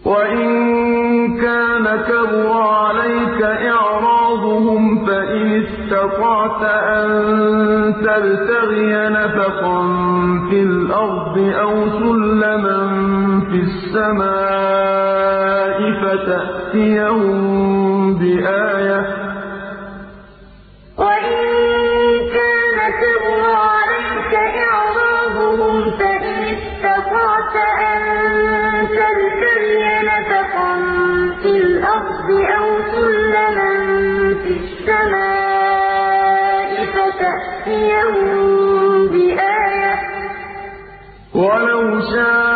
وَإِن كَانَ كَبُرَ عَلَيْكَ إِعْرَاضُهُمْ فَإِنِ اسْتَطَعْتَ أَن تَبْتَغِيَ نَفَقًا فِي الْأَرْضِ أَوْ سُلَّمًا فِي السَّمَاءِ فَتَأْتِيَهُم بِآيَةٍ ۚ وَلَوْ شَاءَ